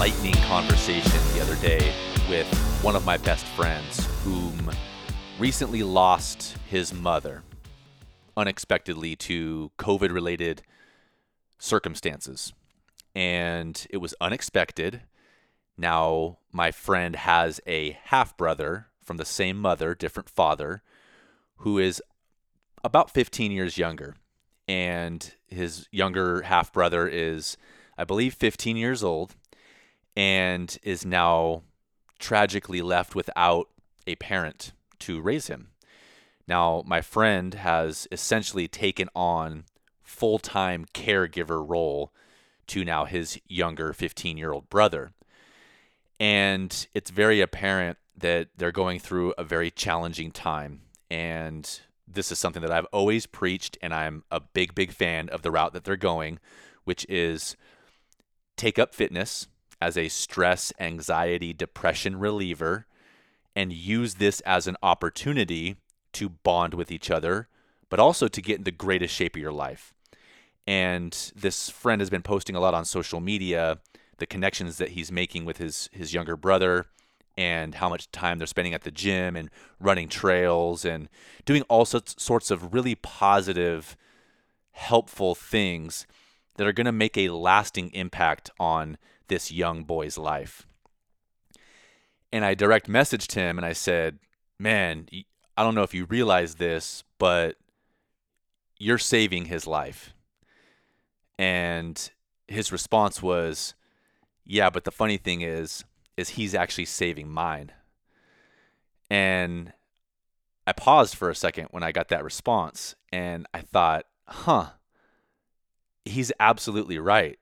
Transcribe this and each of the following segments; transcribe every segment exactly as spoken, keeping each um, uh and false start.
enlightening conversation the other day with one of my best friends whom recently lost his mother unexpectedly to COVID-related circumstances. And it was unexpected. Now, my friend has a half-brother from the same mother, different father, who is about fifteen years younger. And his younger half-brother is, I believe, fifteen years old and is now tragically left without a parent to raise him. Now, my friend has essentially taken on full-time caregiver role to now his younger fifteen-year-old brother. And it's very apparent that they're going through a very challenging time. And this is something that I've always preached, and I'm a big, big fan of the route that they're going, which is take up fitness as a stress, anxiety, depression reliever, and use this as an opportunity to bond with each other, but also to get in the greatest shape of your life. And this friend has been posting a lot on social media, the connections that he's making with his, his younger brother and how much time they're spending at the gym and running trails and doing all sorts, sorts of really positive, helpful things that are going to make a lasting impact on this young boy's life. And I direct messaged him and I said, man, I don't know if you realize this, but you're saving his life. And his response was, yeah, but the funny thing is, is he's actually saving mine. And I paused for a second when I got that response, and I thought, huh, he's absolutely right.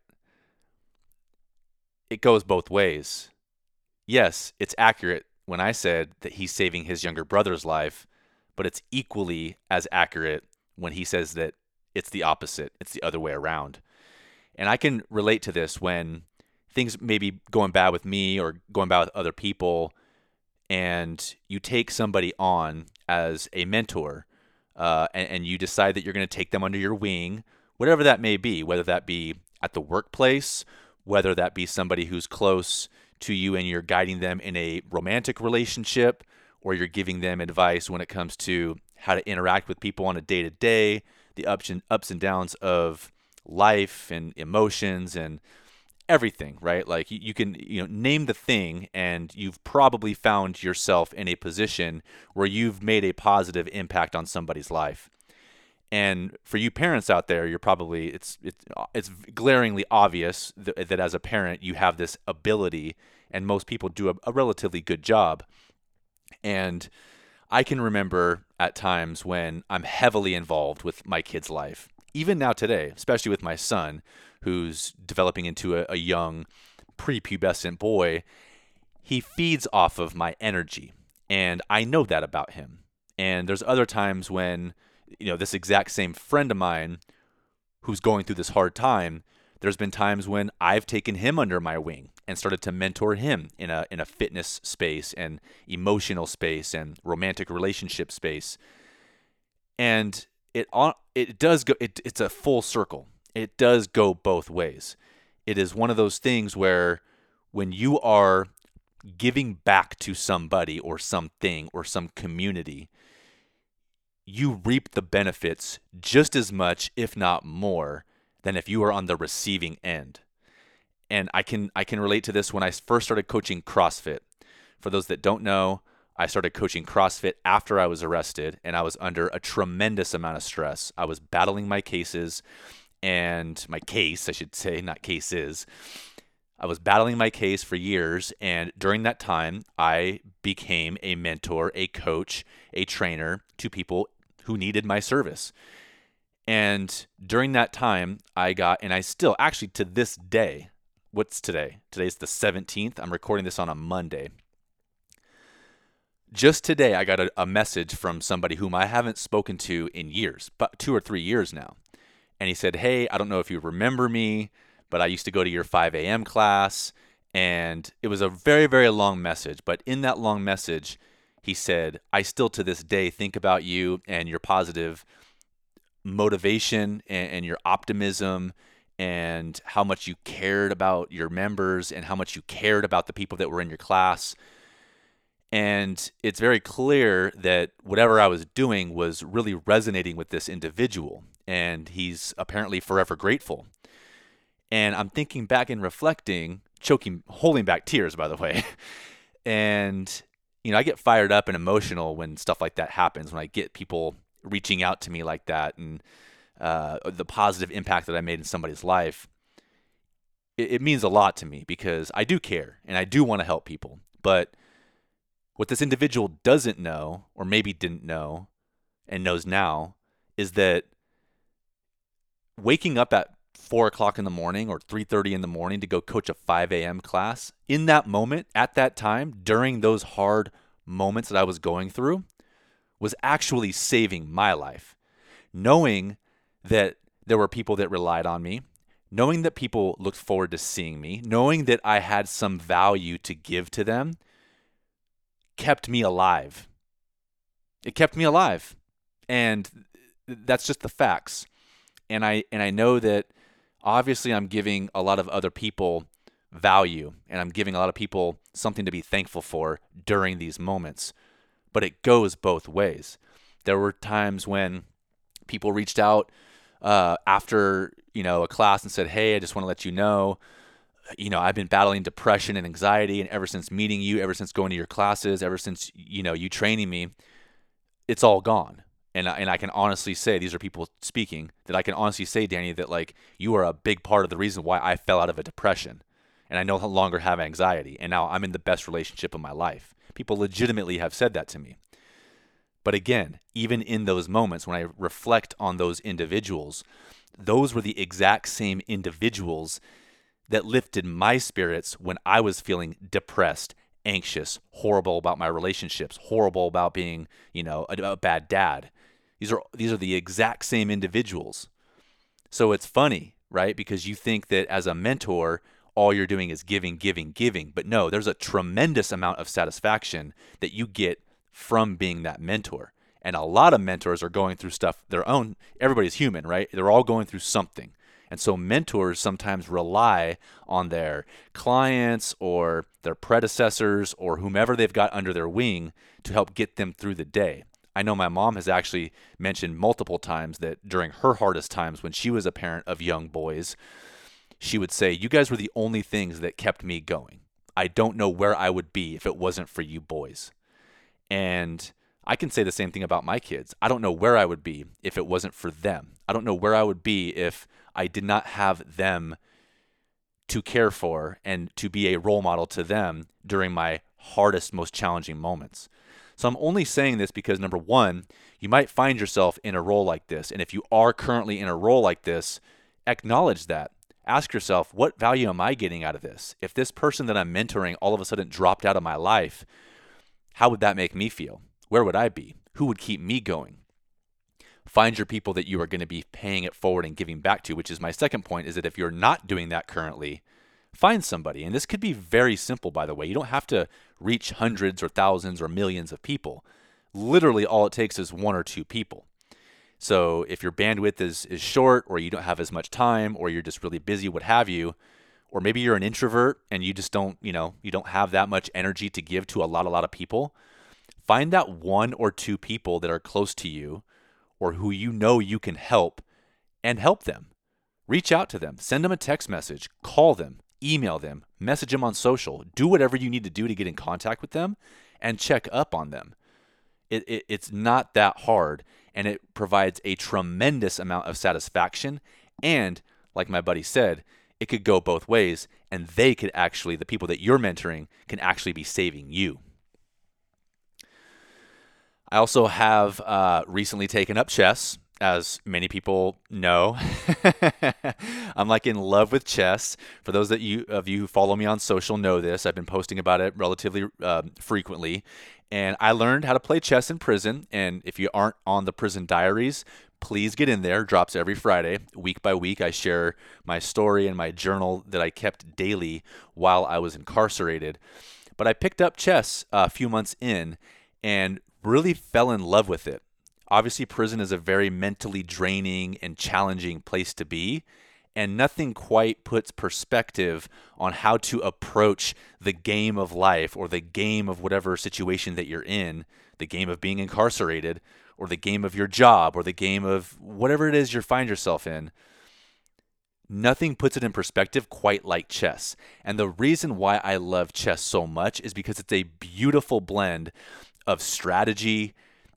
It goes both ways. Yes, it's accurate when I said that he's saving his younger brother's life, but it's equally as accurate when he says that it's the opposite. It's the other way around. And I can relate to this when things may be going bad with me or going bad with other people, and you take somebody on as a mentor, uh, and, and you decide that you're going to take them under your wing, whatever that may be, whether that be at the workplace, whether that be somebody who's close to you and you're guiding them in a romantic relationship, or you're giving them advice when it comes to how to interact with people on a day-to-day, the ups and ups and downs of life and emotions and everything, right? Like you, you can, you know, name the thing, and you've probably found yourself in a position where you've made a positive impact on somebody's life. And for you parents out there, you're probably, it's it's it's glaringly obvious that, that as a parent, you have this ability, and most people do a, a relatively good job. And I can remember at times when I'm heavily involved with my kid's life, even now today, especially with my son, who's developing into a, a young prepubescent boy. He feeds off of my energy, and I know that about him. And there's other times when, you know, this exact same friend of mine who's going through this hard time, there's been times when I've taken him under my wing and started to mentor him in a in a fitness space and emotional space and romantic relationship space. And it it does go it, it's a full circle. It does go both ways. It is one of those things where when you are giving back to somebody or something or some community, you reap the benefits just as much, if not more, than if you are on the receiving end. And I can I can relate to this when I first started coaching CrossFit. For those that don't know, I started coaching CrossFit after I was arrested, and I was under a tremendous amount of stress. I was battling my cases and my case, I should say, not cases. I was battling my case for years, and during that time, I became a mentor, a coach, a trainer to people who needed my service. And during that time, I got, and I still, actually to this day, what's today? Today's the seventeenth. I'm recording this on a Monday. Just today, I got a, a message from somebody whom I haven't spoken to in years, but two or three years now. And he said, hey, I don't know if you remember me, but I used to go to your five a.m. class. And it was a very, very long message. But in that long message, he said, I still to this day think about you and your positive motivation and, and your optimism and how much you cared about your members and how much you cared about the people that were in your class. And it's very clear that whatever I was doing was really resonating with this individual, and he's apparently forever grateful. And I'm thinking back and reflecting, choking, holding back tears, by the way. And, you know, I get fired up and emotional when stuff like that happens, when I get people reaching out to me like that, and uh, the positive impact that I made in somebody's life. It, it means a lot to me because I do care and I do want to help people. But what this individual doesn't know, or maybe didn't know and knows now, is that waking up at four o'clock in the morning or three thirty in the morning to go coach a five a.m. class, in that moment, at that time, during those hard moments that I was going through, was actually saving my life. Knowing that there were people that relied on me, knowing that people looked forward to seeing me, knowing that I had some value to give to them, kept me alive. It kept me alive. And that's just the facts. And I and I know that obviously I'm giving a lot of other people value, and I'm giving a lot of people something to be thankful for during these moments. But it goes both ways. There were times when people reached out uh, after, you know, a class and said, "Hey, I just want to let you know, you know, I've been battling depression and anxiety, and ever since meeting you, ever since going to your classes, ever since, you know, you training me, it's all gone." And I, and I can honestly say, these are people speaking, that I can honestly say, Danny, that like you are a big part of the reason why I fell out of a depression, and I no longer have anxiety, and now I'm in the best relationship of my life. People legitimately have said that to me. But again, even in those moments when I reflect on those individuals, those were the exact same individuals that lifted my spirits when I was feeling depressed, anxious, horrible about my relationships, horrible about being, you know, a, a bad dad. These are these are the exact same individuals. So it's funny, right? Because you think that as a mentor, all you're doing is giving, giving, giving. But no, there's a tremendous amount of satisfaction that you get from being that mentor. And a lot of mentors are going through stuff their own. Everybody's human, right? They're all going through something. And so mentors sometimes rely on their clients or their predecessors or whomever they've got under their wing to help get them through the day. I know my mom has actually mentioned multiple times that during her hardest times when she was a parent of young boys, she would say, "You guys were the only things that kept me going. I don't know where I would be if it wasn't for you boys." And I can say the same thing about my kids. I don't know where I would be if it wasn't for them. I don't know where I would be if I did not have them to care for and to be a role model to them during my hardest, most challenging moments. So I'm only saying this because, number one, you might find yourself in a role like this. And if you are currently in a role like this, acknowledge that. Ask yourself, what value am I getting out of this? If this person that I'm mentoring all of a sudden dropped out of my life, how would that make me feel? Where would I be? Who would keep me going? Find your people that you are going to be paying it forward and giving back to, which is my second point, is that if you're not doing that currently, find somebody. And this could be very simple, by the way. You don't have to reach hundreds or thousands or millions of people. Literally, all it takes is one or two people. So if your bandwidth is, is short, or you don't have as much time, or you're just really busy, what have you, or maybe you're an introvert and you just don't, you know, you don't have that much energy to give to a lot, a lot of people, find that one or two people that are close to you or who you know you can help, and help them. Reach out to them. Send them a text message. Call them. Email them. Message them on social. Do whatever you need to do to get in contact with them and check up on them. It, it, it's not that hard, and it provides a tremendous amount of satisfaction. And like my buddy said, it could go both ways, and they could actually, the people that you're mentoring, can actually be saving you. I also have uh, recently taken up chess, as many people know. I'm like in love with chess. For those that you of you who follow me on social know this. I've been posting about it relatively uh, frequently. And I learned how to play chess in prison. And if you aren't on the Prison Diaries, please get in there. It drops every Friday. Week by week, I share my story and my journal that I kept daily while I was incarcerated. But I picked up chess a few months in and really fell in love with it. Obviously, prison is a very mentally draining and challenging place to be. And nothing quite puts perspective on how to approach the game of life or the game of whatever situation that you're in, the game of being incarcerated or the game of your job or the game of whatever it is you find yourself in. Nothing puts it in perspective quite like chess. And the reason why I love chess so much is because it's a beautiful blend of strategy,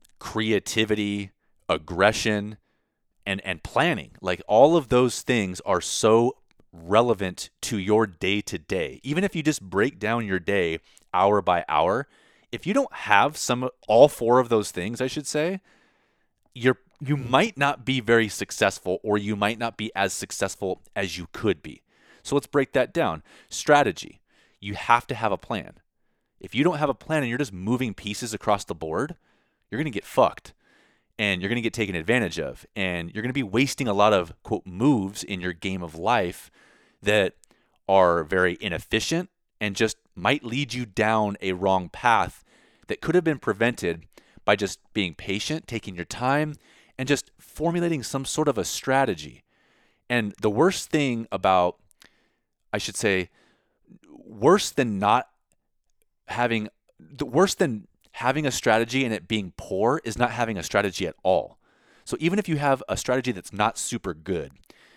creativity, aggression, and and planning. Like all of those things are so relevant to your day to day. Even if you just break down your day hour by hour, if you don't have some all four of those things, I should say, you're you might not be very successful, or you might not be as successful as you could be. So let's break that down. Strategy. You have to have a plan. If you don't have a plan and you're just moving pieces across the board, you're going to get fucked. And you're going to get taken advantage of. And you're going to be wasting a lot of, quote, moves in your game of life that are very inefficient and just might lead you down a wrong path that could have been prevented by just being patient, taking your time, and just formulating some sort of a strategy. And the worst thing about, I should say, worse than not having, the worse than having a strategy and it being poor is not having a strategy at all. So even if you have a strategy that's not super good,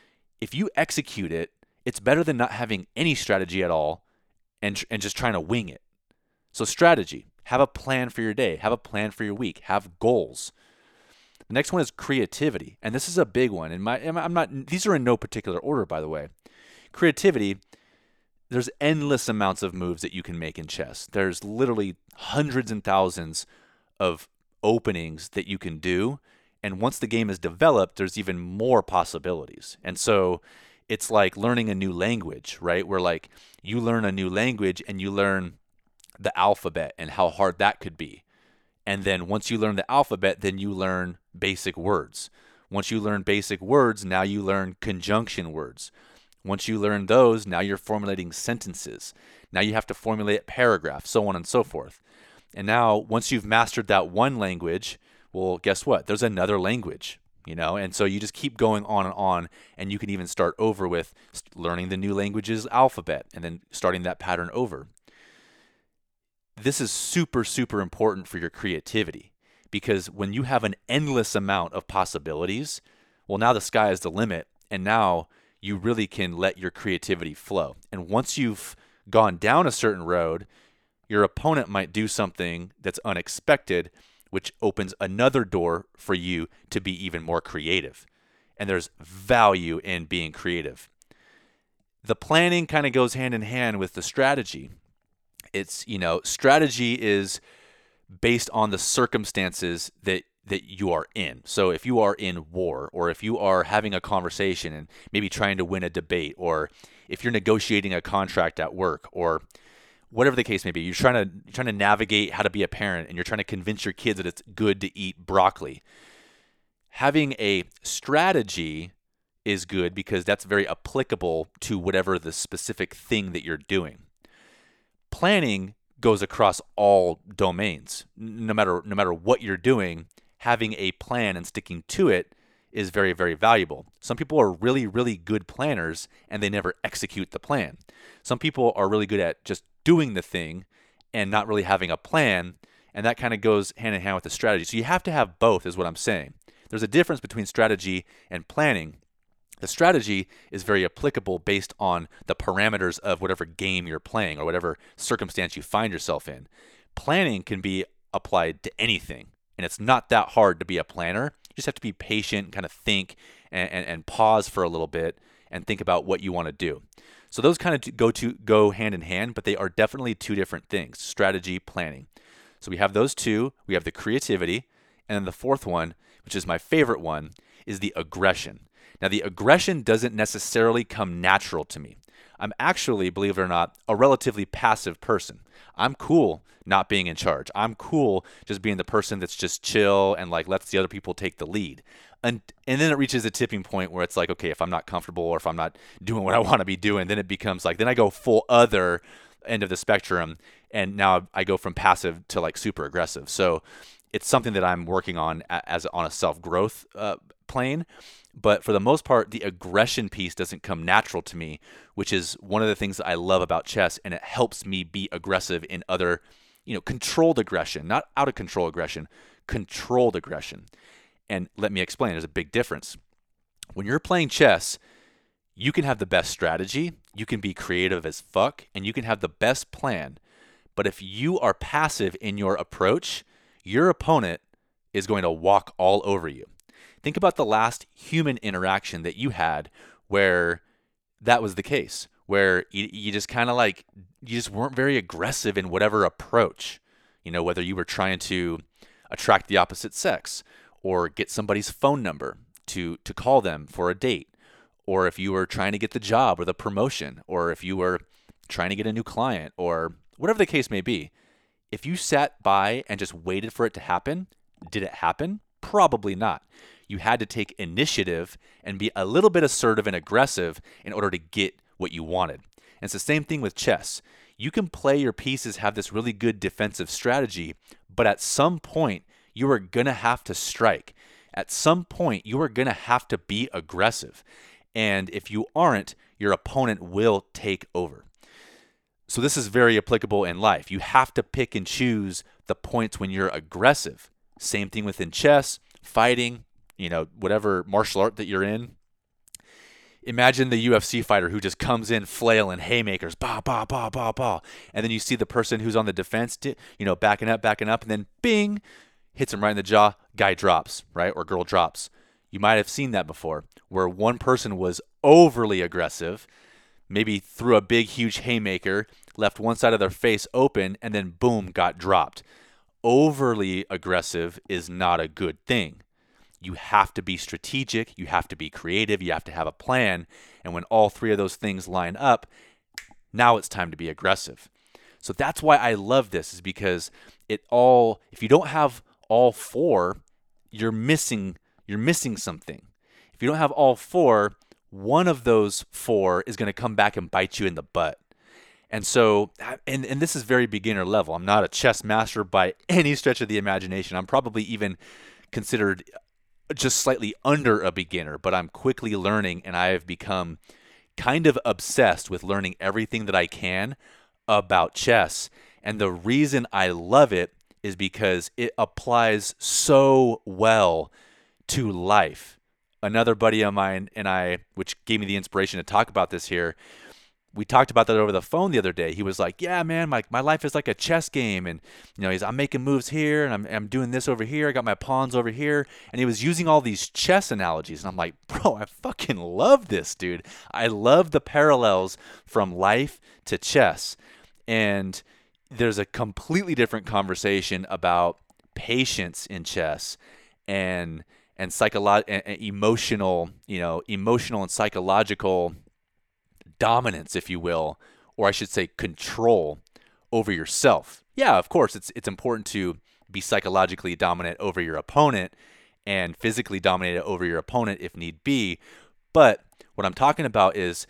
if you execute it, it's better than not having any strategy at all and and just trying to wing it. So strategy, have a plan for your day, have a plan for your week, have goals. The next one is creativity, and this is a big one. And my I'm not these are in no particular order, by the way. Creativity, there's endless amounts of moves that you can make in chess. There's literally hundreds and thousands of openings that you can do. And once the game is developed, there's even more possibilities. And so it's like learning a new language, right? Where like you learn a new language and you learn the alphabet and how hard that could be. And then once you learn the alphabet, then you learn basic words. Once you learn basic words, now you learn conjunction words. Once you learn those, now you're formulating sentences. Now you have to formulate paragraphs, so on and so forth. And now once you've mastered that one language, well, guess what? There's another language, you know? And so you just keep going on and on, and you can even start over with learning the new language's alphabet and then starting that pattern over. This is super, super important for your creativity, because when you have an endless amount of possibilities, well, now the sky is the limit, and now you really can let your creativity flow. And once you've gone down a certain road, your opponent might do something that's unexpected, which opens another door for you to be even more creative. And there's value in being creative. The planning kind of goes hand in hand with the strategy. It's, you know, strategy is based on the circumstances that that you are in. So if you are in war, or if you are having a conversation and maybe trying to win a debate, or if you're negotiating a contract at work, or whatever the case may be, you're trying to you're trying to navigate how to be a parent, and you're trying to convince your kids that it's good to eat broccoli. Having a strategy is good because that's very applicable to whatever the specific thing that you're doing. Planning goes across all domains. No matter no matter what you're doing, having a plan and sticking to it is very, very valuable. Some people are really, really good planners and they never execute the plan. Some people are really good at just doing the thing and not really having a plan, and that kind of goes hand in hand with the strategy. So you have to have both, is what I'm saying. There's a difference between strategy and planning. The strategy is very applicable based on the parameters of whatever game you're playing or whatever circumstance you find yourself in. Planning can be applied to anything, and it's not that hard to be a planner. You just have to be patient, kind of think, and, and, and pause for a little bit and think about what you want to do. So those kind of go to go hand in hand, but they are definitely two different things: strategy, planning. So we have those two. We have the creativity, and then the fourth one, which is my favorite one, is the aggression. Now, the aggression doesn't necessarily come natural to me. I'm actually, believe it or not, a relatively passive person. I'm cool not being in charge. I'm cool just being the person that's just chill and like lets the other people take the lead. And and then it reaches a tipping point where it's like, okay, if I'm not comfortable or if I'm not doing what I want to be doing, then it becomes like, then I go full other end of the spectrum, and now I go from passive to like super aggressive. So it's something that I'm working on as on a self-growth uh, playing. But for the most part, the aggression piece doesn't come natural to me, which is one of the things that I love about chess, and it helps me be aggressive in other, you know, controlled aggression, not out of control aggression, controlled aggression. And let me explain, there's a big difference. When you're playing chess, you can have the best strategy, you can be creative as fuck, and you can have the best plan. But if you are passive in your approach, your opponent is going to walk all over you. Think about the last human interaction that you had where that was the case, where you, you just kind of like, you just weren't very aggressive in whatever approach, you know, whether you were trying to attract the opposite sex or get somebody's phone number to, to call them for a date, or if you were trying to get the job or the promotion, or if you were trying to get a new client, or whatever the case may be. If you sat by and just waited for it to happen, did it happen? Probably not. You had to take initiative and be a little bit assertive and aggressive in order to get what you wanted. And it's the same thing with chess. You can play your pieces, have this really good defensive strategy, but at some point, you are going to have to strike. At some point, you are going to have to be aggressive. And if you aren't, your opponent will take over. So this is very applicable in life. You have to pick and choose the points when you're aggressive. Same thing within chess, fighting, you know, whatever martial art that you're in. Imagine the U F C fighter who just comes in flailing haymakers, bah, bah, bah, bah, bah. And then you see the person who's on the defense, you know, backing up, backing up, and then bing, hits him right in the jaw, guy drops, right? Or girl drops. You might have seen that before, where one person was overly aggressive, maybe threw a big, huge haymaker, left one side of their face open, and then boom, got dropped. Overly aggressive is not a good thing. You have to be strategic, you have to be creative, you have to have a plan, and when all three of those things line up, now it's time to be aggressive. So that's why I love this, is because it all, if you don't have all four, you're missing, you're missing something. If you don't have all four, one of those four is going to come back and bite you in the butt. And so, and, and this is very beginner level. I'm not a chess master by any stretch of the imagination. I'm probably even considered just slightly under a beginner, but I'm quickly learning, and I have become kind of obsessed with learning everything that I can about chess. And the reason I love it is because it applies so well to life. Another buddy of mine and I, which gave me the inspiration to talk about this here, we talked about that over the phone the other day. He was like, yeah, man, my, my life is like a chess game. And, you know, he's, I'm making moves here and I'm, I'm doing this over here. I got my pawns over here. And he was using all these chess analogies. And I'm like, bro, I fucking love this, dude. I love the parallels from life to chess. And there's a completely different conversation about patience in chess and and psycholo- and emotional, you know, emotional and psychological dominance, if you will, or I should say control over yourself. Yeah, of course, it's it's important to be psychologically dominant over your opponent and physically dominated over your opponent if need be. But what I'm talking about is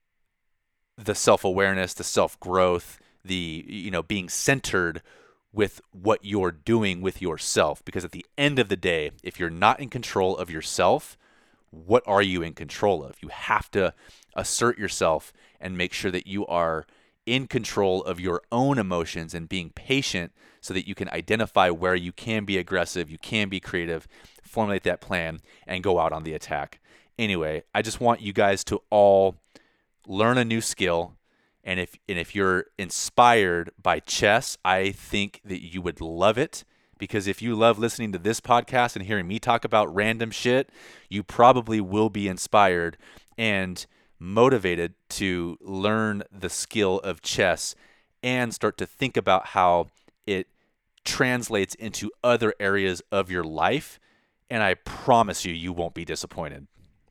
the self-awareness, the self-growth, the, you know, being centered with what you're doing with yourself. Because at the end of the day, if you're not in control of yourself, what are you in control of? You have to assert yourself and make sure that you are in control of your own emotions and being patient so that you can identify where you can be aggressive, you can be creative, formulate that plan, and go out on the attack. Anyway, I just want you guys to all learn a new skill. And if and if you're inspired by chess, I think that you would love it. Because if you love listening to this podcast and hearing me talk about random shit, you probably will be inspired and motivated to learn the skill of chess and start to think about how it translates into other areas of your life. And I promise you, you won't be disappointed.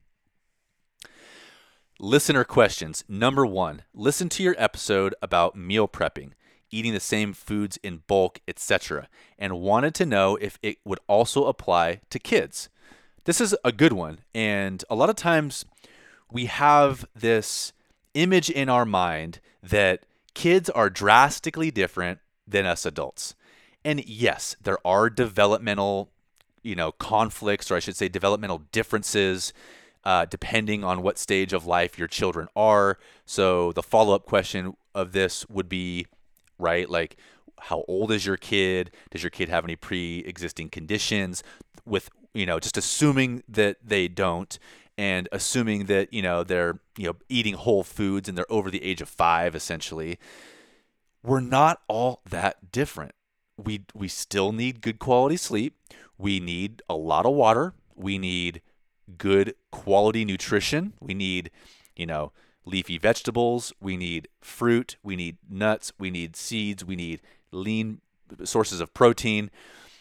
Listener questions. Number one, listen to your episode about meal prepping, eating the same foods in bulk, et cetera, and wanted to know if it would also apply to kids. This is a good one, and a lot of times we have this image in our mind that kids are drastically different than us adults. And yes, there are developmental, you know, conflicts, or I should say developmental differences, uh, depending on what stage of life your children are. So the follow-up question of this would be, right, like, how old is your kid? Does your kid have any pre-existing conditions? With, you know, just assuming that they don't, and assuming that, you know, they're, you know, eating whole foods and they're over the age of five, essentially, we're not all that different. We we still need good quality sleep. We need a lot of water. We need good quality nutrition. We need, you know, leafy vegetables. We need fruit. We need nuts. We need seeds. We need lean sources of protein.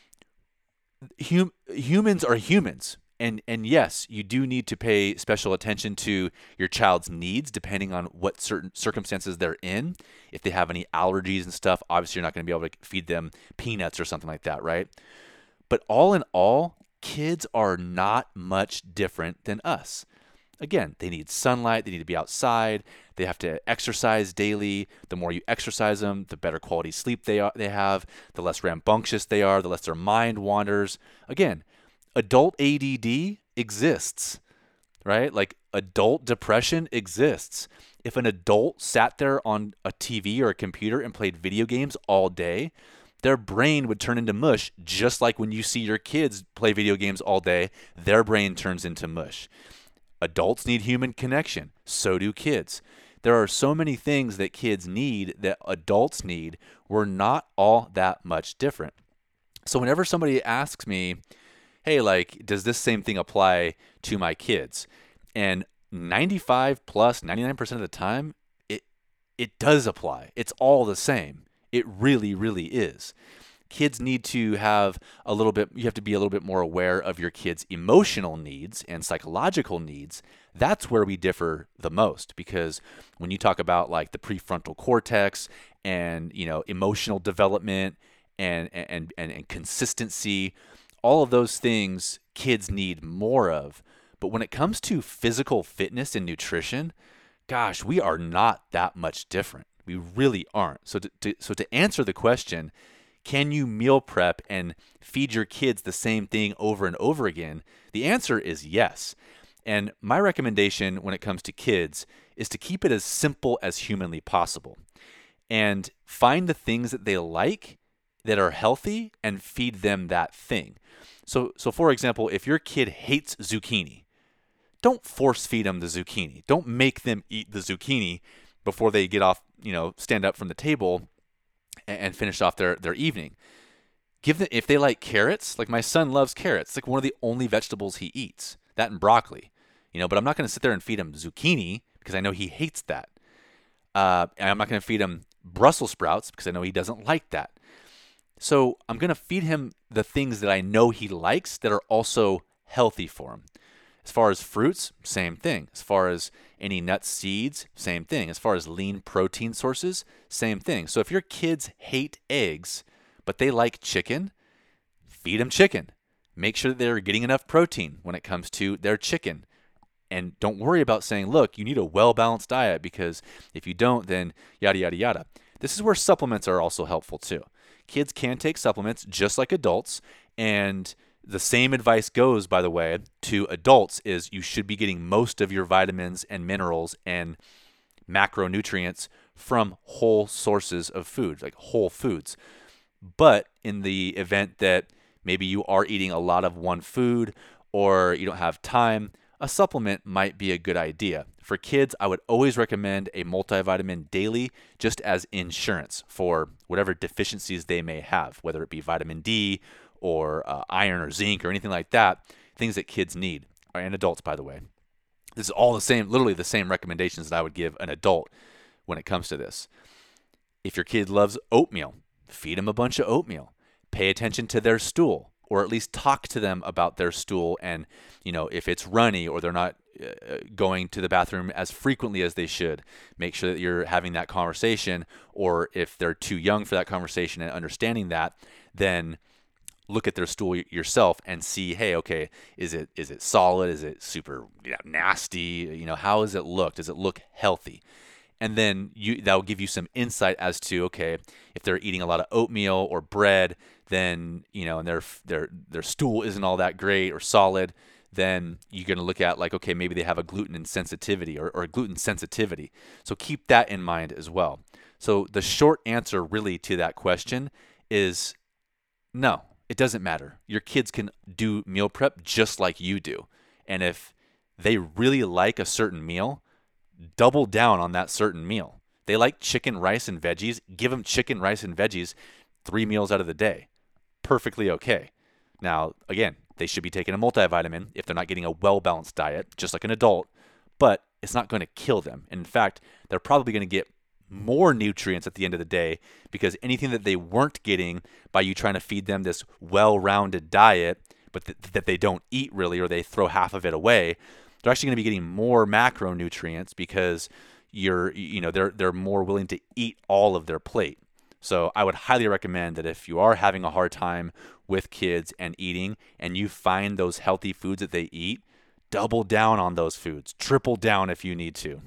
Hum, humans are humans. And and yes, you do need to pay special attention to your child's needs depending on what certain circumstances they're in. If they have any allergies and stuff, obviously you're not going to be able to feed them peanuts or something like that, right? But all in all, kids are not much different than us. Again, they need sunlight, they need to be outside, they have to exercise daily. The more you exercise them, the better quality sleep they are, they have, the less rambunctious they are, the less their mind wanders. Again, adult A D D exists, right? Like, adult depression exists. If an adult sat there on a T V or a computer and played video games all day, their brain would turn into mush, just like when you see your kids play video games all day, their brain turns into mush. Adults need human connection. So do kids. There are so many things that kids need that adults need. We're not all that much different. So whenever somebody asks me, hey, like, does this same thing apply to my kids? And ninety-five plus, ninety-nine percent of the time, it it does apply. It's all the same. It really, really is. Kids need to have a little bit, you have to be a little bit more aware of your kids' emotional needs and psychological needs. That's where we differ the most, because when you talk about like the prefrontal cortex and, you know, emotional development and and and, and consistency, all of those things kids need more of. But when it comes to physical fitness and nutrition, gosh, we are not that much different. We really aren't. So to, to so to answer the question, can you meal prep and feed your kids the same thing over and over again? The answer is yes. And my recommendation when it comes to kids is to keep it as simple as humanly possible and find the things that they like that are healthy and feed them that thing. So, so for example, if your kid hates zucchini, don't force feed them the zucchini. Don't make them eat the zucchini before they get off, you know, stand up from the table and finish off their, their evening. Give them, if they like carrots, like my son loves carrots, it's like one of the only vegetables he eats, that and broccoli, you know, but I'm not going to sit there and feed him zucchini because I know he hates that. Uh, and I'm not going to feed him Brussels sprouts because I know he doesn't like that. So I'm going to feed him the things that I know he likes that are also healthy for him. As far as fruits, same thing. As far as any nuts, seeds, same thing. As far as lean protein sources, same thing. So if your kids hate eggs, but they like chicken, feed them chicken. Make sure that they're getting enough protein when it comes to their chicken. And don't worry about saying, look, you need a well-balanced diet, because if you don't, then yada, yada, yada. This is where supplements are also helpful too. Kids can take supplements just like adults, and the same advice goes, by the way, to adults, is you should be getting most of your vitamins and minerals and macronutrients from whole sources of food, like whole foods. But in the event that maybe you are eating a lot of one food or you don't have time, a supplement might be a good idea. For kids, I would always recommend a multivitamin daily, just as insurance for whatever deficiencies they may have, whether it be vitamin D or uh, iron or zinc or anything like that, things that kids need, and adults, by the way. This is all the same, literally the same recommendations that I would give an adult when it comes to this. If your kid loves oatmeal, feed them a bunch of oatmeal. Pay attention to their stool, or at least talk to them about their stool, and, you know, if it's runny or they're not uh, going to the bathroom as frequently as they should, make sure that you're having that conversation. Or if they're too young for that conversation and understanding that, then look at their stool yourself and see, hey, okay, is it is it solid? Is it super, you know, nasty? You know, how does it look? Does it look healthy? And then you that will give you some insight as to, okay, if they're eating a lot of oatmeal or bread, then, you know, and their their their stool isn't all that great or solid, then you're going to look at like, okay, maybe they have a gluten insensitivity or, or a gluten sensitivity. So keep that in mind as well. So the short answer really to that question is no, it doesn't matter. Your kids can do meal prep just like you do. And if they really like a certain meal, double down on that certain meal. They like chicken, rice, and veggies. Give them chicken, rice, and veggies three meals out of the day. Perfectly okay. Now, again, they should be taking a multivitamin if they're not getting a well-balanced diet, just like an adult, but it's not going to kill them. And in fact, they're probably going to get more nutrients at the end of the day because anything that they weren't getting by you trying to feed them this well-rounded diet, but th- that they don't eat really, or they throw half of it away, they're actually going to be getting more macronutrients because you're, you know, they're they're more willing to eat all of their plate. So I would highly recommend that if you are having a hard time with kids and eating, and you find those healthy foods that they eat, double down on those foods. Triple down if you need to.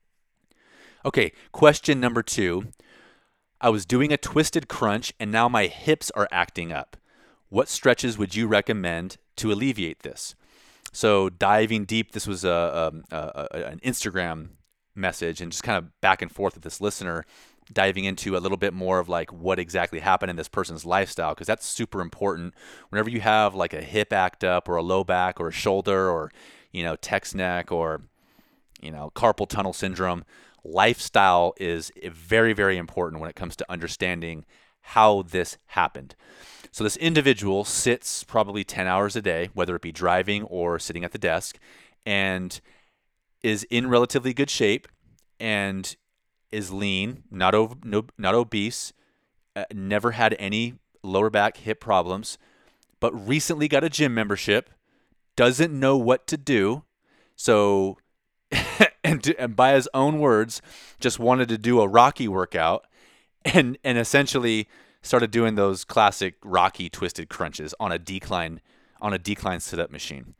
Okay, question number two. I was doing a twisted crunch and now my hips are acting up. What stretches would you recommend to alleviate this? So diving deep, this was a, a, a, an Instagram message and just kind of back and forth with this listener, diving into a little bit more of like what exactly happened in this person's lifestyle, because that's super important. Whenever you have like a hip act up or a low back or a shoulder or, you know, text neck or, you know, carpal tunnel syndrome, lifestyle is very, very important when it comes to understanding how this happened. So this individual sits probably ten hours a day, whether it be driving or sitting at the desk, and is in relatively good shape and is lean, not over, no, not obese, uh, never had any lower back hip problems, but recently got a gym membership, doesn't know what to do, so and, and by his own words, just wanted to do a Rocky workout, and and essentially started doing those classic Rocky twisted crunches on a decline on a decline sit-up machine.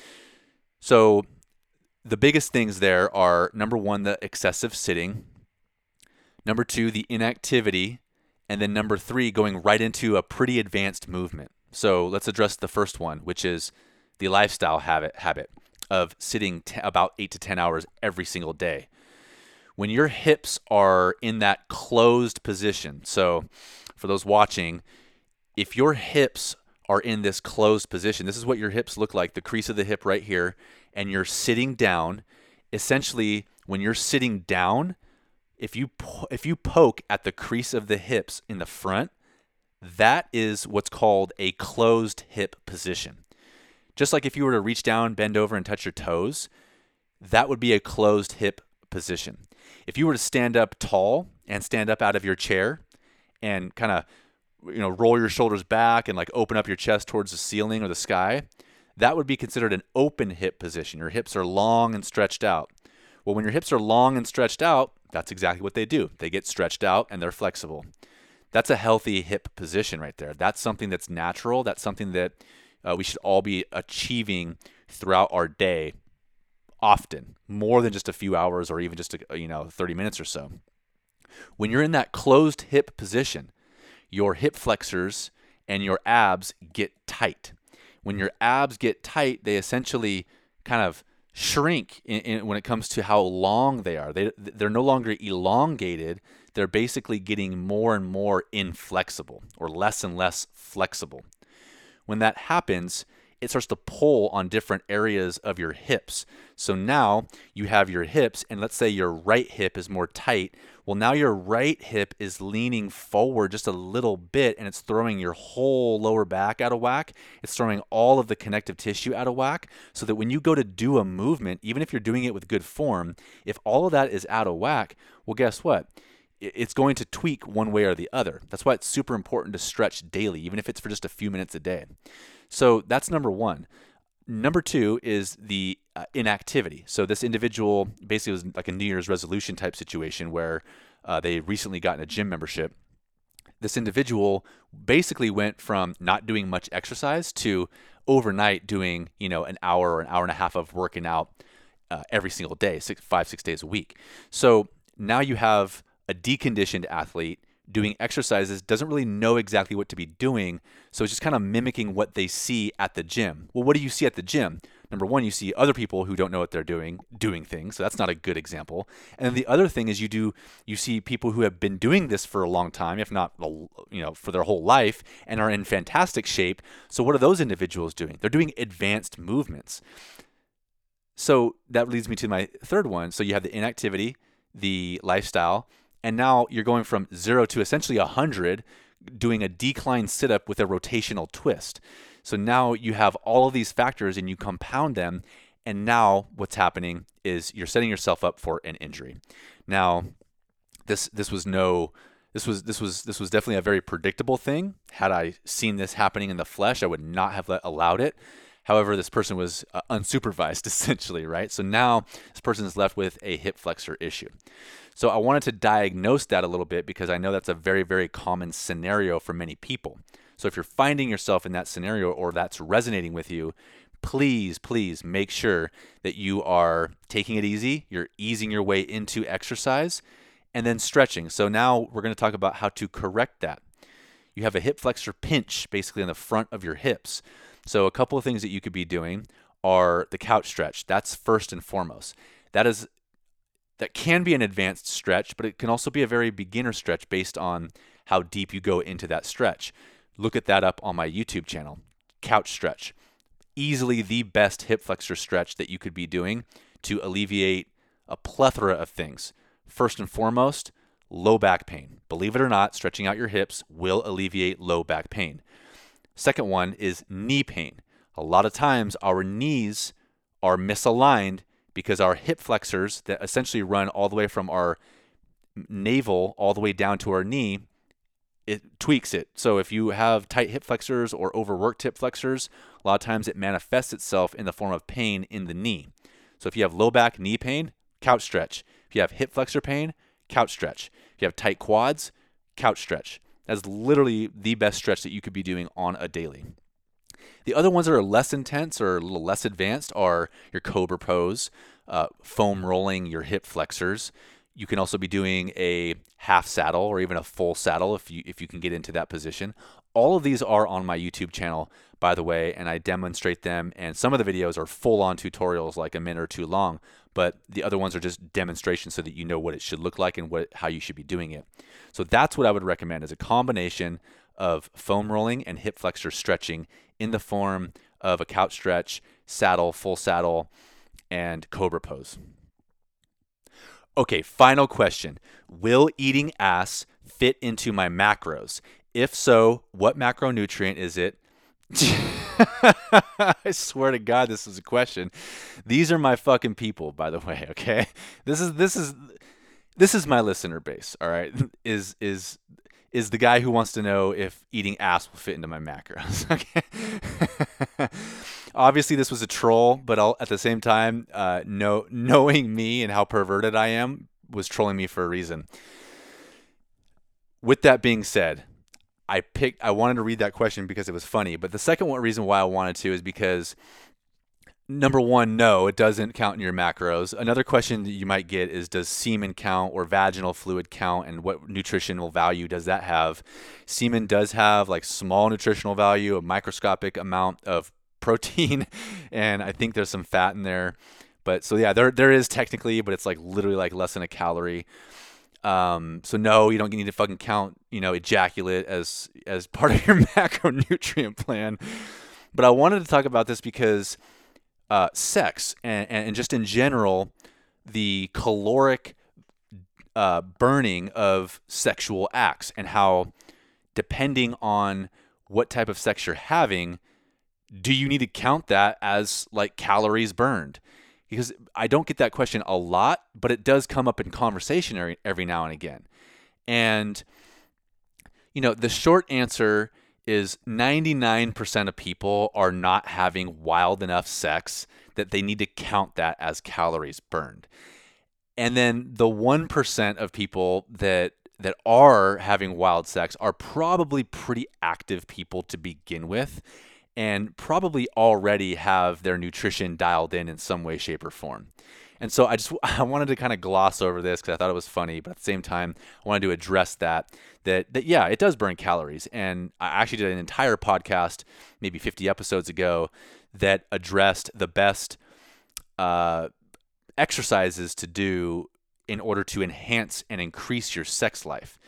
So the biggest things there are, number one, the excessive sitting. Number two, the inactivity. And then number three, going right into a pretty advanced movement. So let's address the first one, which is the lifestyle habit habit of sitting t- about eight to ten hours every single day. When your hips are in that closed position, so for those watching, if your hips are in this closed position, this is what your hips look like, the crease of the hip right here, and you're sitting down, essentially when you're sitting down, If you po- if you poke at the crease of the hips in the front, that is what's called a closed hip position. Just like if you were to reach down, bend over, and touch your toes, that would be a closed hip position. If you were to stand up tall and stand up out of your chair and kind of, you know, roll your shoulders back and like open up your chest towards the ceiling or the sky, that would be considered an open hip position. Your hips are long and stretched out. Well, when your hips are long and stretched out, that's exactly what they do. They get stretched out and they're flexible. That's a healthy hip position right there. That's something that's natural. That's something that uh, we should all be achieving throughout our day often, more than just a few hours or even just, a, you know, thirty minutes or so. When you're in that closed hip position, your hip flexors and your abs get tight. When your abs get tight, they essentially kind of shrink in, in, when it comes to how long they are. They, they're no longer elongated. They're basically getting more and more inflexible or less and less flexible. When that happens, it starts to pull on different areas of your hips. So now you have your hips, and let's say your right hip is more tight. Well, now your right hip is leaning forward just a little bit, and it's throwing your whole lower back out of whack. It's throwing all of the connective tissue out of whack, so that when you go to do a movement, even if you're doing it with good form, if all of that is out of whack, well, guess what? It's going to tweak one way or the other. That's why it's super important to stretch daily, even if it's for just a few minutes a day. So that's number one. Number two is the uh, inactivity. So this individual basically was like a New Year's resolution type situation where uh, they recently gotten a gym membership. This individual basically went from not doing much exercise to overnight doing, you know, an hour or an hour and a half of working out uh, every single day, six, five, six days a week. So now you have a deconditioned athlete doing exercises doesn't really know exactly what to be doing. So it's just kind of mimicking what they see at the gym. Well, what do you see at the gym? Number one, you see other people who don't know what they're doing, doing things. So that's not a good example. And then the other thing is you do, you see people who have been doing this for a long time, if not, you know, for their whole life and are in fantastic shape. So what are those individuals doing? They're doing advanced movements. So that leads me to my third one. So you have the inactivity, the lifestyle, and now you're going from zero to essentially one hundred, doing a decline sit-up with a rotational twist. So now you have all of these factors and you compound them, and now what's happening is you're setting yourself up for an injury. Now, this this was no this was this was this was definitely a very predictable thing. Had I seen this happening in the flesh, I would not have let, allowed it. However, this person was uh, unsupervised essentially, right? So now this person is left with a hip flexor issue. So I wanted to diagnose that a little bit because I know that's a very, very common scenario for many people. So if you're finding yourself in that scenario or that's resonating with you, please, please make sure that you are taking it easy. You're easing your way into exercise and then stretching. So now we're going to talk about how to correct that. You have a hip flexor pinch basically on the front of your hips. So a couple of things that you could be doing are the couch stretch. That's first and foremost. That is that can be an advanced stretch, but it can also be a very beginner stretch based on how deep you go into that stretch. Look at that up on my YouTube channel. Couch stretch. Easily the best hip flexor stretch that you could be doing to alleviate a plethora of things. First and foremost, low back pain. Believe it or not, stretching out your hips will alleviate low back pain. Second one is knee pain. A lot of times our knees are misaligned because our hip flexors that essentially run all the way from our navel all the way down to our knee, it tweaks it. So if you have tight hip flexors or overworked hip flexors, a lot of times it manifests itself in the form of pain in the knee. So if you have low back knee pain, couch stretch. If you have hip flexor pain, couch stretch. If you have tight quads, couch stretch. That's literally the best stretch that you could be doing on a daily. The other ones that are less intense or a little less advanced are your cobra pose, uh, foam rolling your hip flexors. You can also be doing a half saddle or even a full saddle if you if you can get into that position. All of these are on my YouTube channel, by the way, and I demonstrate them. And some of the videos are full-on tutorials, like a minute or two long, but the other ones are just demonstrations so that you know what it should look like and what how you should be doing it. So that's what I would recommend, is a combination of foam rolling and hip flexor stretching in the form of a couch stretch, saddle, full saddle, and cobra pose. Okay, final question. Will eating ass fit into my macros? If so, what macronutrient is it? I swear to God, this is a question. These are my fucking people, by the way, okay? This is this is this is my listener base, all right? Is is is the guy who wants to know if eating ass will fit into my macros, okay? Obviously, this was a troll, but I'll, at the same time, uh, know, knowing me and how perverted I am was trolling me for a reason. With that being said, I picked. I wanted to read that question because it was funny, but the second one reason why I wanted to is because, number one, no, it doesn't count in your macros. Another question that you might get is, does semen count or vaginal fluid count, and what nutritional value does that have? Semen does have like small nutritional value, a microscopic amount of protein, and I think there's some fat in there. But so yeah, there there is technically, but it's like literally like less than a calorie. Um, so no, you don't need to fucking count, you know, ejaculate as as part of your macronutrient plan. But I wanted to talk about this because uh, sex and, and just in general, the caloric uh, burning of sexual acts, and how, depending on what type of sex you're having, do you need to count that as like calories burned? Because I don't get that question a lot, but it does come up in conversation every, every now and again. And, you know, the short answer is ninety-nine percent of people are not having wild enough sex that they need to count that as calories burned. And then the one percent of people that that are having wild sex are probably pretty active people to begin with. and probably already have their nutrition dialed in in some way, shape, or form. And so I just I wanted to kind of gloss over this because I thought it was funny, but at the same time, I wanted to address that that that yeah, it does burn calories. And I actually did an entire podcast, maybe fifty episodes ago, that addressed the best uh, exercises to do in order to enhance and increase your sex life.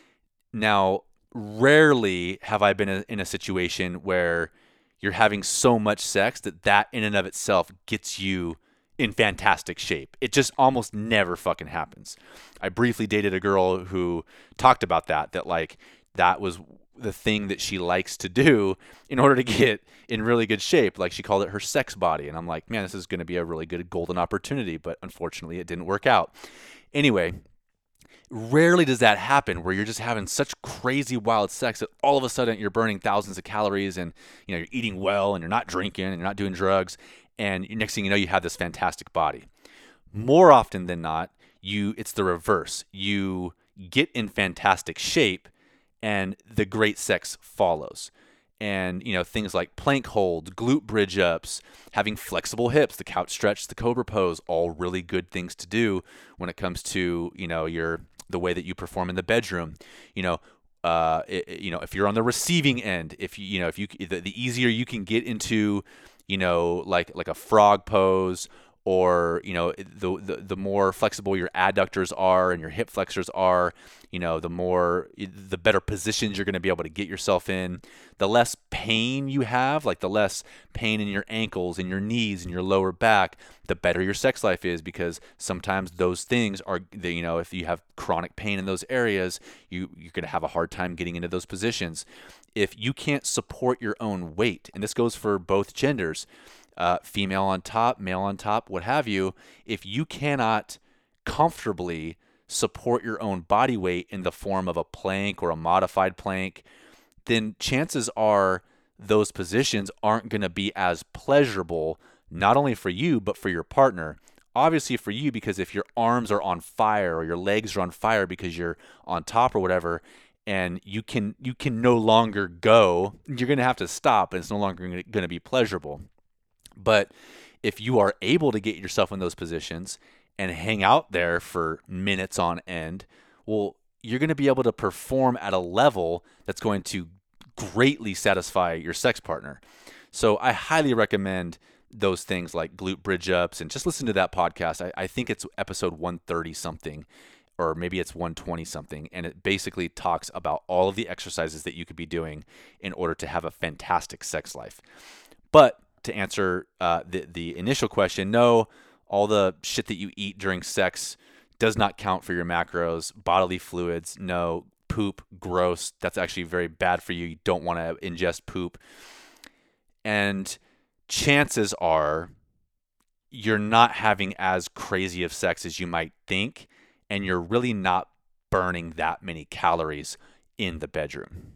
Now, rarely have I been in a situation where you're having so much sex that that in and of itself gets you in fantastic shape. It just almost never fucking happens. I briefly dated a girl who talked about that, that like that was the thing that she likes to do in order to get in really good shape. Like she called it her sex body. And I'm like, man, this is going to be a really good golden opportunity. But unfortunately, it didn't work out. Anyway, rarely does that happen where you're just having such crazy wild sex that all of a sudden you're burning thousands of calories and you know you're eating well and you're not drinking and you're not doing drugs, and next thing you know you have this fantastic body. More often than not, you it's the reverse. You get in fantastic shape and the great sex follows. And, you know, things like plank holds, glute bridge ups, having flexible hips, the couch stretch, the cobra pose, all really good things to do when it comes to, you know, your the way that you perform in the bedroom. You know, uh, it, you know, if you're on the receiving end, if you, you know, if you the, the easier you can get into, you know, like like a frog pose, or you know, the, the the more flexible your adductors are and your hip flexors are, you know, the more the better positions you're going to be able to get yourself in. The less pain you have, like the less pain in your ankles and your knees and your lower back, the better your sex life is, because sometimes those things are, you know, if you have chronic pain in those areas, you you're going to have a hard time getting into those positions. If you can't support your own weight, and this goes for both genders, Uh, female on top, male on top, what have you, if you cannot comfortably support your own body weight in the form of a plank or a modified plank, then chances are those positions aren't going to be as pleasurable, not only for you, but for your partner. Obviously for you, because if your arms are on fire or your legs are on fire because you're on top or whatever, and you can you can no longer go, you're going to have to stop, and it's no longer going to be pleasurable. But if you are able to get yourself in those positions and hang out there for minutes on end, well, you're going to be able to perform at a level that's going to greatly satisfy your sex partner. So I highly recommend those things like glute bridge ups, and just listen to that podcast. I, I think it's episode one thirty something, or maybe it's one twenty something. And it basically talks about all of the exercises that you could be doing in order to have a fantastic sex life. But to answer uh, the the initial question, no, all the shit that you eat during sex does not count for your macros. Bodily fluids, no. Poop, gross. That's actually very bad for you. You don't want to ingest poop. And chances are you're not having as crazy of sex as you might think, and you're really not burning that many calories in the bedroom.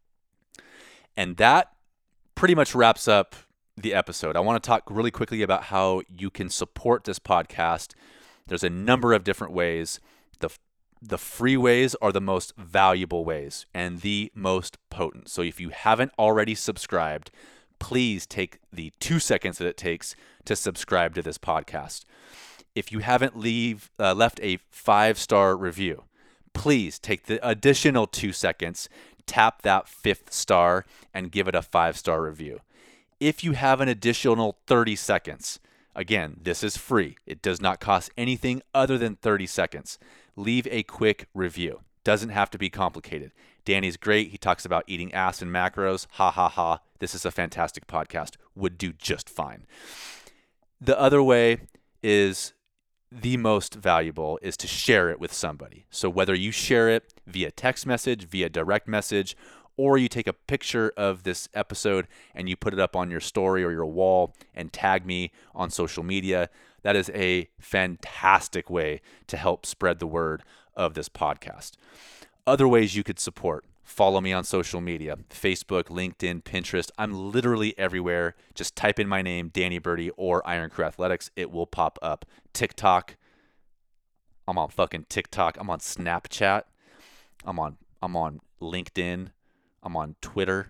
And that pretty much wraps up the episode. I want to talk really quickly about how you can support this podcast. There's a number of different ways. The the free ways are the most valuable ways and the most potent. So if you haven't already subscribed, please take the two seconds that it takes to subscribe to this podcast. If you haven't leave uh, left a five-star review, please take the additional two seconds, tap that fifth star, and give it a five-star review. If you have an additional thirty seconds, again, this is free. It does not cost anything other than thirty seconds. Leave a quick review. Doesn't have to be complicated. Danny's great. He talks about eating ass and macros. Ha ha ha. This is a fantastic podcast. Would do just fine. The other way is the most valuable is to share it with somebody. So whether you share it via text message, via direct message, or you take a picture of this episode and you put it up on your story or your wall and tag me on social media, that is a fantastic way to help spread the word of this podcast. Other ways you could support: follow me on social media, Facebook, LinkedIn, Pinterest. I'm literally everywhere. Just type in my name, Danny Birdie, or Iron Crew Athletics. It will pop up. TikTok. I'm on fucking TikTok. I'm on Snapchat. I'm on I'm on LinkedIn. I'm on Twitter.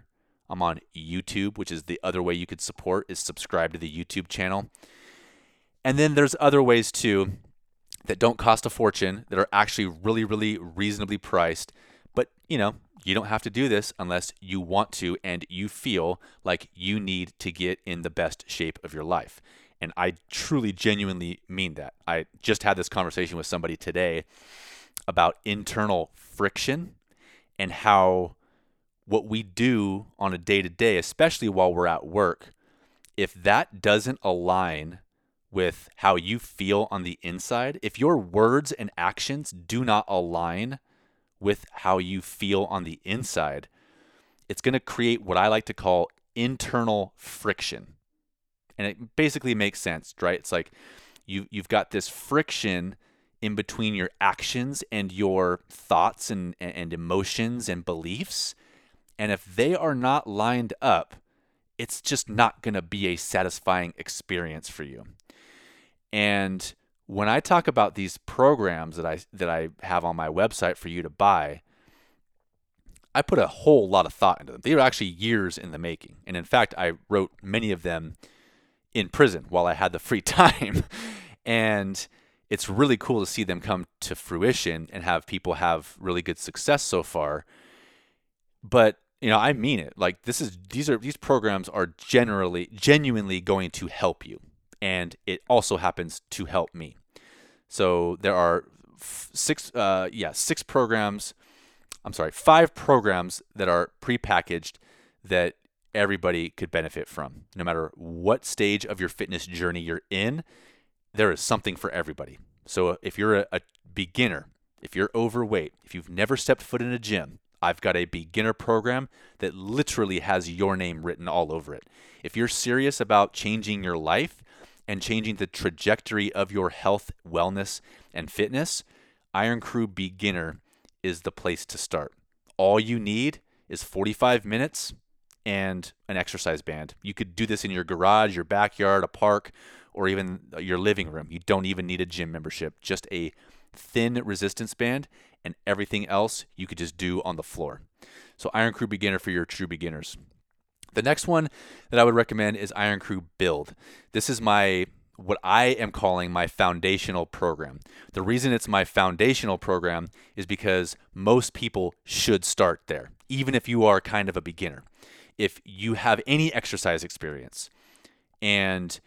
I'm on YouTube, which is the other way you could support, is subscribe to the YouTube channel. And then there's other ways too that don't cost a fortune, that are actually really, really reasonably priced. But, you know, you don't have to do this unless you want to and you feel like you need to get in the best shape of your life. And I truly, genuinely mean that. I just had this conversation with somebody today about internal friction and how what we do on a day-to-day, especially while we're at work, if that doesn't align with how you feel on the inside, if your words and actions do not align with how you feel on the inside, it's going to create what I like to call internal friction. And it basically makes sense, right? It's like you, you've got this friction in between your actions and your thoughts and, and emotions and beliefs. And if they are not lined up, it's just not going to be a satisfying experience for you. And when I talk about these programs that I that I have on my website for you to buy, I put a whole lot of thought into them. They were actually years in the making. And in fact, I wrote many of them in prison while I had the free time. And it's really cool to see them come to fruition and have people have really good success so far. But, you know, I mean it. Like this is these are these programs are generally genuinely going to help you. And it also happens to help me. So there are f- six, uh, yeah, six programs. I'm sorry, five programs that are prepackaged that everybody could benefit from. No matter what stage of your fitness journey you're in, there is something for everybody. So if you're a, a beginner, if you're overweight, if you've never stepped foot in a gym, I've got a beginner program that literally has your name written all over it. If you're serious about changing your life and changing the trajectory of your health, wellness, and fitness, Iron Crew Beginner is the place to start. All you need is forty-five minutes and an exercise band. You could do this in your garage, your backyard, a park, or even your living room. You don't even need a gym membership, just a thin resistance band, and everything else you could just do on the floor. So Iron Crew Beginner for your true beginners. The next one that I would recommend is Iron Crew Build. This is my what I am calling my foundational program. The reason it's my foundational program is because most people should start there, even if you are kind of a beginner. If you have any exercise experience and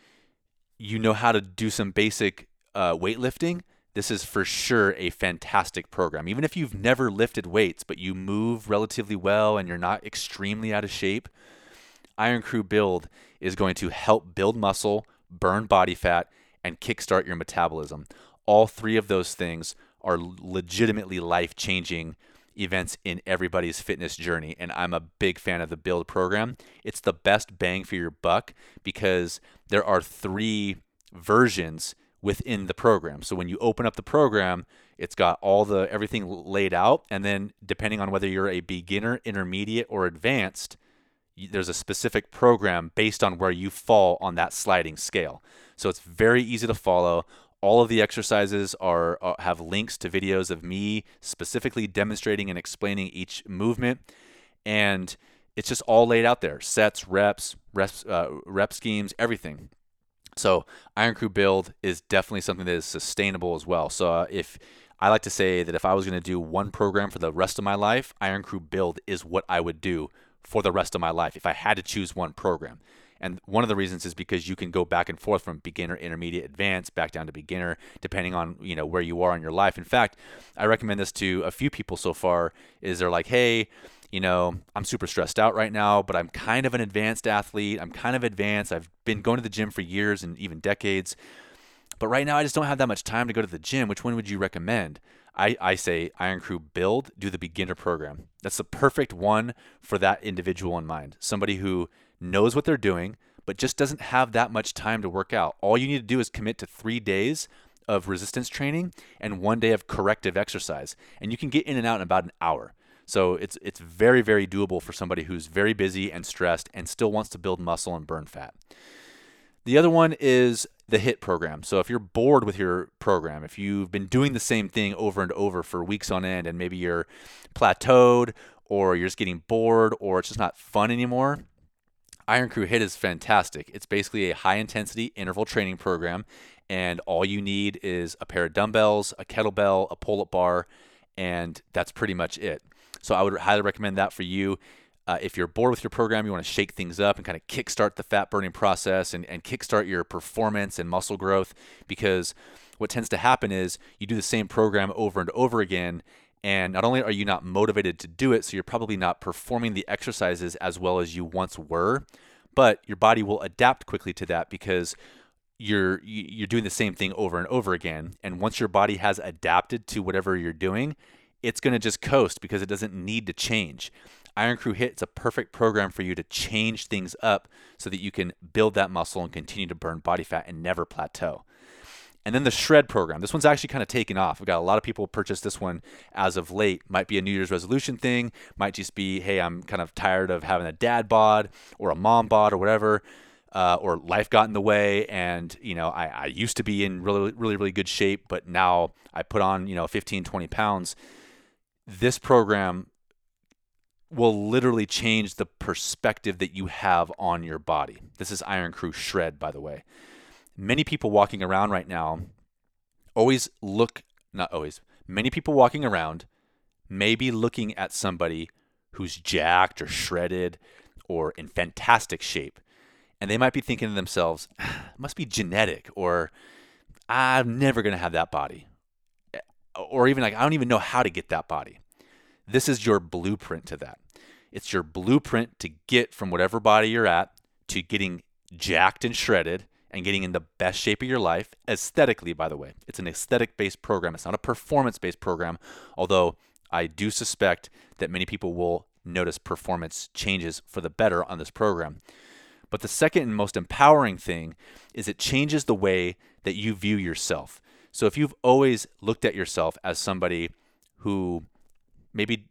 you know how to do some basic uh, weightlifting, this is for sure a fantastic program. Even if you've never lifted weights, but you move relatively well and you're not extremely out of shape, Iron Crew Build is going to help build muscle, burn body fat, and kickstart your metabolism. All three of those things are legitimately life-changing events in everybody's fitness journey, and I'm a big fan of the Build program. It's the best bang for your buck because there are three versions within the program. So when you open up the program, it's got all the everything laid out, and then depending on whether you're a beginner, intermediate, or advanced, there's a specific program based on where you fall on that sliding scale. So it's very easy to follow. All of the exercises are, are have links to videos of me specifically demonstrating and explaining each movement, and it's just all laid out there: sets, reps, reps, uh, rep schemes, everything. So Iron Crew Build is definitely something that is sustainable as well. So uh, if I like to say that if I was going to do one program for the rest of my life, Iron Crew Build is what I would do for the rest of my life if I had to choose one program. And one of the reasons is because you can go back and forth from beginner, intermediate, advanced, back down to beginner, depending on, you know, where you are in your life. In fact, I recommend this to a few people so far, is they're like, hey, you know, I'm super stressed out right now, but I'm kind of an advanced athlete. I'm kind of advanced. I've been going to the gym for years and even decades. But right now I just don't have that much time to go to the gym. Which one would you recommend? I, I say Iron Crew Build, do the beginner program. That's the perfect one for that individual in mind. Somebody who knows what they're doing, but just doesn't have that much time to work out. All you need to do is commit to three days of resistance training and one day of corrective exercise. And you can get in and out in about an hour. So it's it's very, very doable for somebody who's very busy and stressed and still wants to build muscle and burn fat. The other one is the HIIT program. So if you're bored with your program, if you've been doing the same thing over and over for weeks on end and maybe you're plateaued or you're just getting bored, or it's just not fun anymore, Iron Crew HIIT is fantastic. It's basically a high-intensity interval training program, and all you need is a pair of dumbbells, a kettlebell, a pull-up bar, and that's pretty much it. So I would highly recommend that for you. Uh, if you're bored with your program, you want to shake things up and kind of kickstart the fat burning process and, and kickstart your performance and muscle growth, because what tends to happen is you do the same program over and over again, and not only are you not motivated to do it, so you're probably not performing the exercises as well as you once were, but your body will adapt quickly to that because you're you're doing the same thing over and over again. And once your body has adapted to whatever you're doing, it's going to just coast because it doesn't need to change. Iron Crew HIIT is a perfect program for you to change things up so that you can build that muscle and continue to burn body fat and never plateau. And then the Shred program. This one's actually kind of taken off. We've got a lot of people purchase this one as of late. Might be a New Year's resolution thing. Might just be, hey, I'm kind of tired of having a dad bod or a mom bod or whatever. Uh, or life got in the way, and you know I, I used to be in really, really, really good shape, but now I put on you know fifteen, twenty pounds. This program will literally change the perspective that you have on your body. This is Iron Crew Shred, by the way. Many people walking around right now always look, not always, many people walking around may be looking at somebody who's jacked or shredded or in fantastic shape. And they might be thinking to themselves, it must be genetic, or I'm never going to have that body. Or even like, I don't even know how to get that body. This is your blueprint to that. It's your blueprint to get from whatever body you're at to getting jacked and shredded and getting in the best shape of your life, aesthetically, by the way. It's an aesthetic-based program. It's not a performance-based program, although I do suspect that many people will notice performance changes for the better on this program. But the second and most empowering thing is it changes the way that you view yourself. So if you've always looked at yourself as somebody who maybe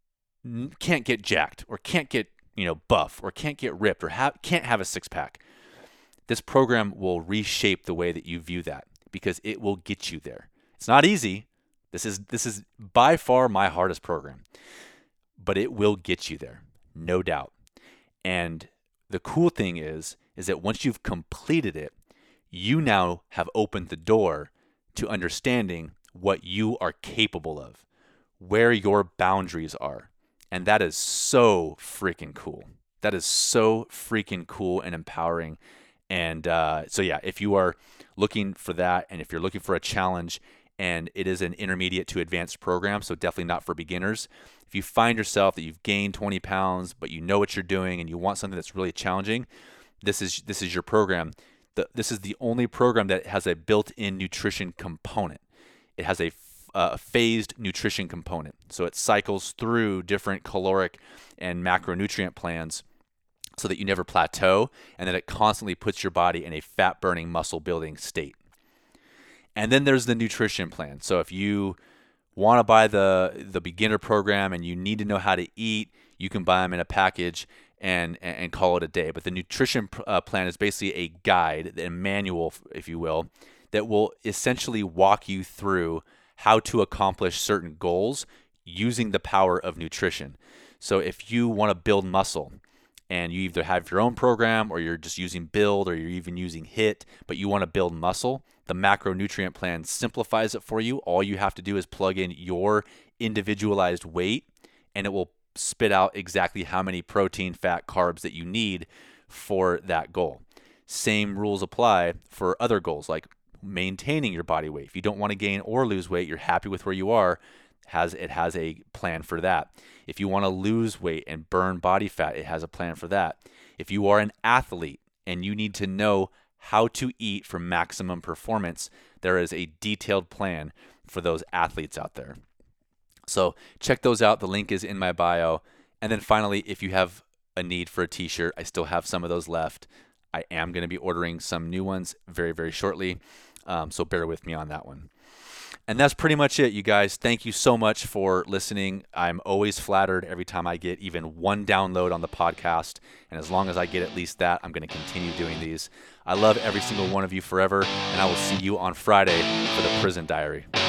can't get jacked or can't get, you know, buff or can't get ripped or ha- can't have a six pack, this program will reshape the way that you view that because it will get you there. It's not easy. This is this is by far my hardest program, but it will get you there, no doubt. And the cool thing is, is that once you've completed it, you now have opened the door to understanding what you are capable of, where your boundaries are. And that is so freaking cool. That is so freaking cool and empowering. And uh, so, yeah, if you are looking for that, and if you're looking for a challenge, and it is an intermediate to advanced program, so definitely not for beginners. If you find yourself that you've gained twenty pounds, but you know what you're doing and you want something that's really challenging, this is this is your program. The, this is the only program that has a built-in nutrition component. It has a, uh, a phased nutrition component. So it cycles through different caloric and macronutrient plans so that you never plateau, and that it constantly puts your body in a fat-burning, muscle-building state. And then there's the nutrition plan. So if you want to buy the the beginner program and you need to know how to eat, you can buy them in a package and and call it a day. But the nutrition uh, plan is basically a guide, a manual, if you will, that will essentially walk you through how to accomplish certain goals using the power of nutrition. So if you want to build muscle, and you either have your own program or you're just using Build or you're even using HIIT, but you want to build muscle, the macronutrient plan simplifies it for you. All you have to do is plug in your individualized weight, and it will spit out exactly how many protein, fat, carbs that you need for that goal. Same rules apply for other goals like maintaining your body weight. If you don't want to gain or lose weight, you're happy with where you are, has it has a plan for that. If you want to lose weight and burn body fat, it has a plan for that. If you are an athlete and you need to know how to eat for maximum performance, there is a detailed plan for those athletes out there. So check those out. The link is in my bio. And then finally, if you have a need for a t-shirt, I still have some of those left. I am going to be ordering some new ones very, very shortly. Um, so bear with me on that one. And that's pretty much it, you guys. Thank you so much for listening. I'm always flattered every time I get even one download on the podcast. And as long as I get at least that, I'm going to continue doing these. I love every single one of you forever. And I will see you on Friday for the Prison Diary.